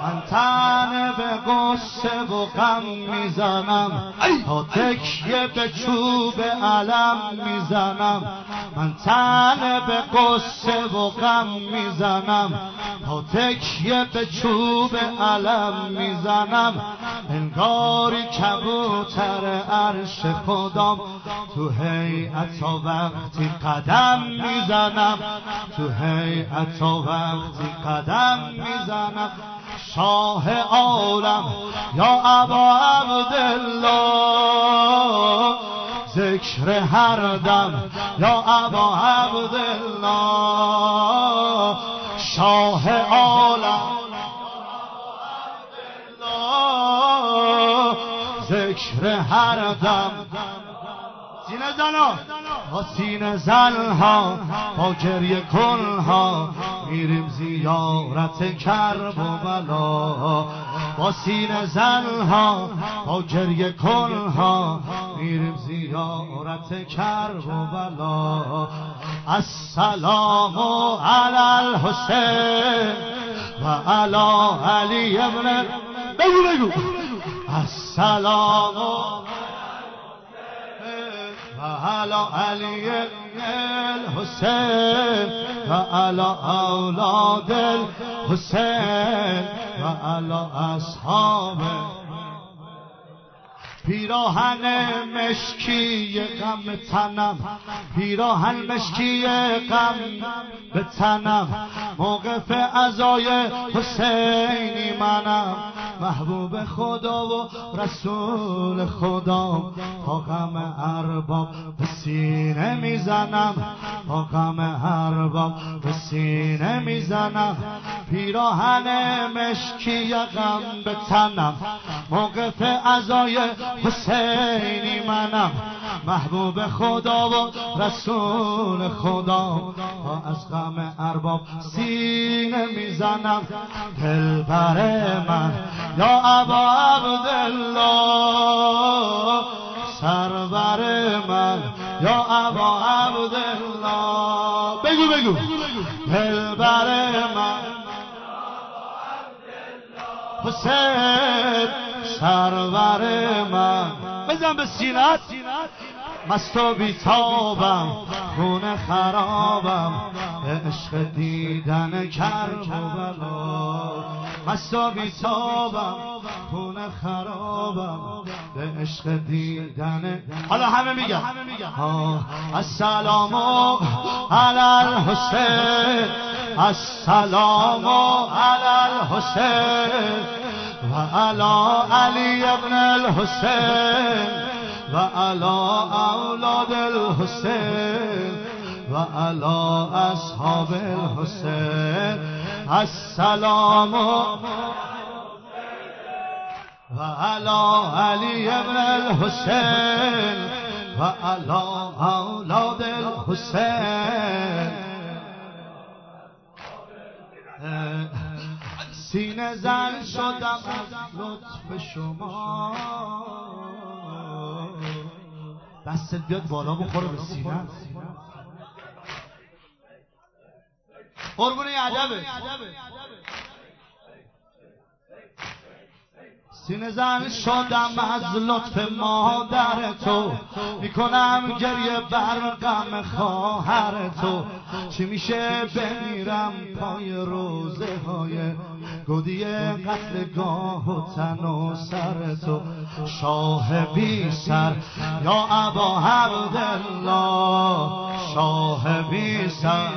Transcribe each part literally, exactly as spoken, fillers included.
من تنه به قصه و غم میزنم تا تکیه به چوب علم میزنم من تنه به قصه و غم میزنم تا تکیه به چوب علم میزنم انگاری کبوتر عرش خدام تو هیئت وقتی قدم میزنم تو هیئت وقتی قدم میزنم شاه عالم یا ابا عبدالله ذکر هر دم یا ابا عبدالله شاه عالم ذکر هر دم سینه زنا با سینه زنها با گریه کنها میریم زیارت کرب و بلا با سینه زنها با گریه کنها میریم زیارت کرب و بلا السلام علی الحسین و علی علی ابن بگو بگو السلام وعلى علي الحسين وعلى أولاد الحسين وعلى أصحابه پیراهن مشکی غم تنم پیراهن مشکی غم به تنم موقف عزای حسینی منم محبوب خدا و رسول خدا تا غم ارباب به سینه میزنم تا غم ارباب به سینه میزنم پیراهن مشکی غم به تنم موقف عزای حسینی منم محبوب خدا و رسول خدا تا از غم ارباب سینه میزنم دلبر من یا ابا عبدالله سرور من یا ابا عبدالله بگو بگو دلبر من حسین سرور من بزن به سینت مست و بیتابم خونه خرابم به عشق دیدن کرب و بلا مست و بیتابم خونه خرابم به عشق دیدن حالا همه میگن السلام علی الحسین السلام علی الحسین وعلى علي ابن الحسين وعلى أولاد الحسين وعلى أصحاب الحسين السلام وعلى علي ابن الحسين وعلى أولاد الحسين سینه زن شدم از لطف شما دستت بیاد بالا بخوره به سینه قربون عجبه سینه زن شدم از لطف مادر تو میکنم گریه بر غم خواهر تو چی میشه بمیرم پای روزه های گودی قتلگاه و تن و سر تو شاه بی سر یا ابا عبدالله شاه بی سر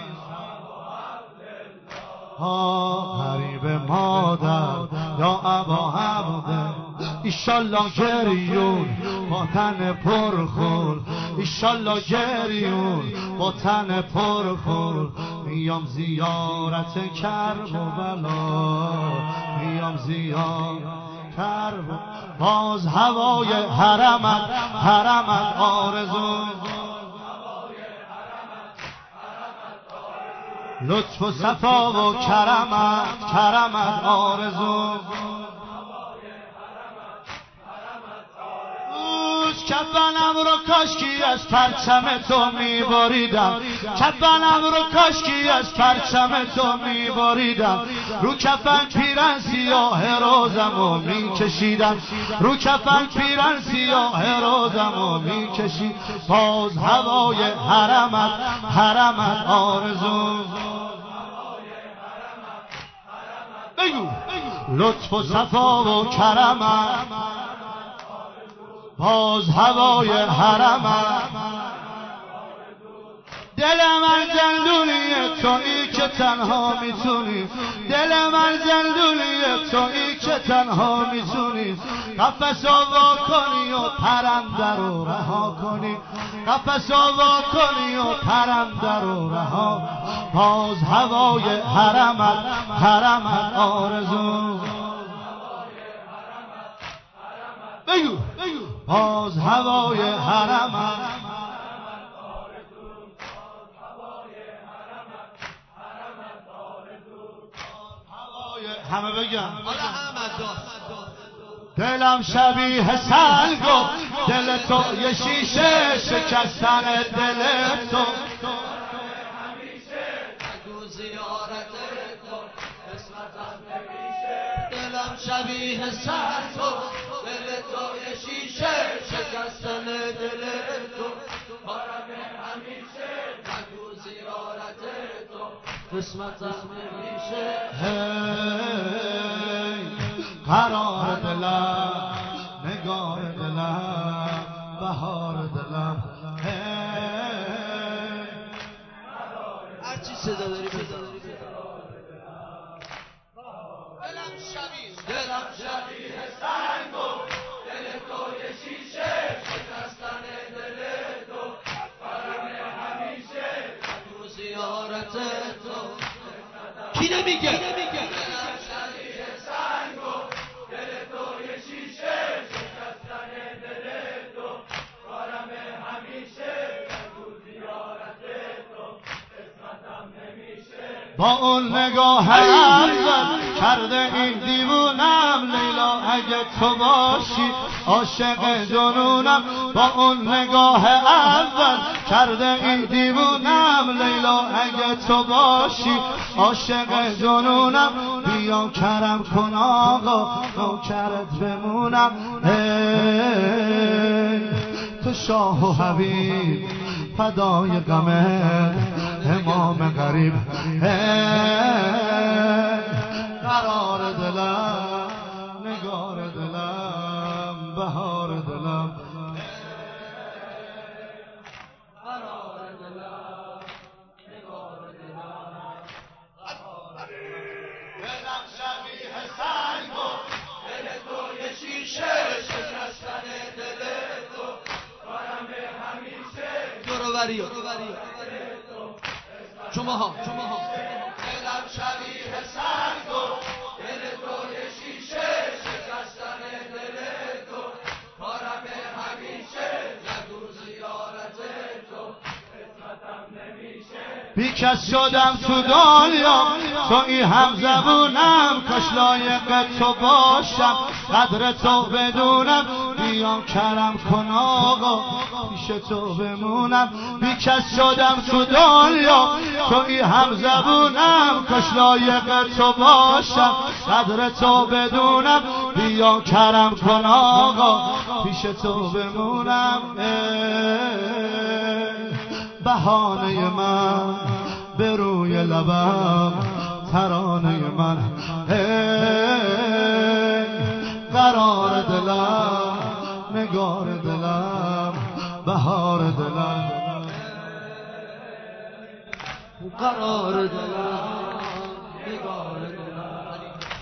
غریب مادر یا ابا عبدالله ایشالله گریون با تن پرخون ایشالله گریون با تن پرخون میام زیارت کرب و بلا میام زیارت کرب باز هوای حرمت حرمت آرزو لطف و صفا و کرمت کرمت آرزو کفنم رو کاشکی از پرچم تو میبریدم، کفنم رو کاشکی از پرچم تو میبریدم، رو کفن پیرن سیاه روزم رو میکشیدم، رو کفن پیرن سیاه روزم رو میکشید. باز هوای حرمت حرمت آرزو، بگو لطف و صفا و کرمت، باز هوای حرمت. دل من زندونیه تویی که تنها میتونی، دل من زندونیه تویی که تنها میتونی، قفس وا کنی و پرنده رو رها کنی، قفس وا کنی و پرنده رو رها. باز هوای حرمت حرمت آرزو، بگو باز هوای حرمت. همه بگم دلم شبیه سنگ و دل تو یه شیشه، شکستن دل تو همیشه نگو زیارت تو قسمتم نمیشه. دلم شبیه سنگ و دل تو یه شیشه، شکستن دل تو کارم همیشه نگو زیارت تو قسمتم نمیشه. قرار دلم نگار دلم بهار دلم، هرچی صدا داری بزن. دلم شبیه دلم شبیه سنگ و دل تو یه شیشه، شکستن دل تو کارم همیشه نگو زیارت تو. کی نمیگه؟ با اون نگاه اول کرده این دیوونم، لیلا اگه تو باشی عاشق جنونم. با اون نگاه اول کرده این دیوونم، لیلا اگه تو باشی عاشق جنونم. بیا کرم کن آقا نوکرت بمونم، تو شاه و حبیب فدای غمت امام غریب. قرار دلم نگار دلم بهار دلم، قرار دلم نگار دلم. دلم شبیه سنگ و دل تو یه شیشه، شکستن دل تو کارم همیشه دورو بریو شما ها شما ها. دلم شبیه سنگ و دل تو یه شیشه، شکستن دل تو کارم همیشه نگو زیارت تو قسمتم نمیشه. بیکس شدم تو دنیا تویی هم زبونم، کاش لایق تو باشم قدر تو بدونم. بیام کرم کن آقا پیش تو بمونم. بیکس شدم تو دنیا تویی هم زبونم، کاش لایق تو باشم قدر تو بدونم. بیا کرم کن آقا پیش تو بمونم. بهانه من به روی لبم ترانه من، قرار دلم نگار دلم بهار دلم، قرار دلم نگار دلم.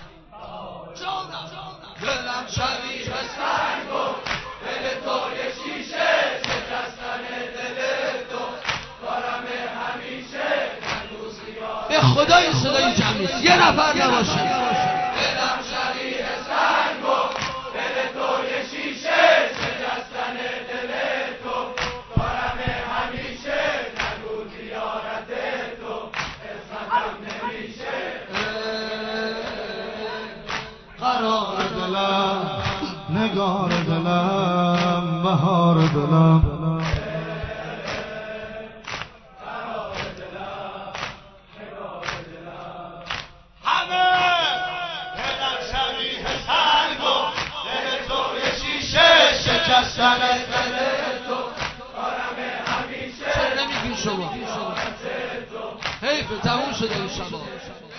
دلم شبیه سنگ و دل تو یه شیشه، شکستن دل تو کارم همیشه نگو زیارت. به خدا این صدای جمع نیست، یه نفر نباشه. دلم شبیه سنگ و دل تو یه شیشه، شکستن دل تو کارم همیشه نگو زیارت تو قسمتم نمیشه. قرار دلم نگار دلم بهار دلم همه دلم شبیه سنگ و دل تو یه شیشه شکستن دل تو کارم همیشه. چرا نمیگین شما؟ حیفه تموم شده این شما.